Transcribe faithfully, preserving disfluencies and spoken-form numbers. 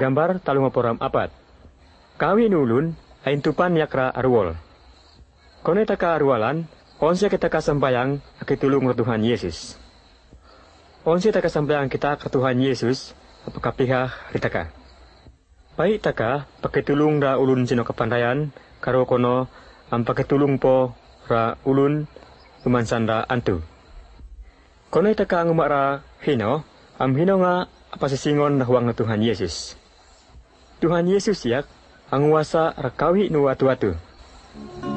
Gambar talung poram apat. Kawi nulun ain tupan yakra arwol. Kone taka arwalan, onse kita kasambayang akitulung ke Tuhan Yesus. Onse taka sambayang kita ke Tuhan Yesus, apakah pihak ritaka. Pai taka pakitulung ra ulun sino kepandayan, karo kono am pakitulung po ra ulun umansanda antu. Kone taka ngumak ra hino, am hino nga apasisingon na huang na Tuhan Yesus. Tuhan Yesus yak, ang wasa rakawi nu atu-atu.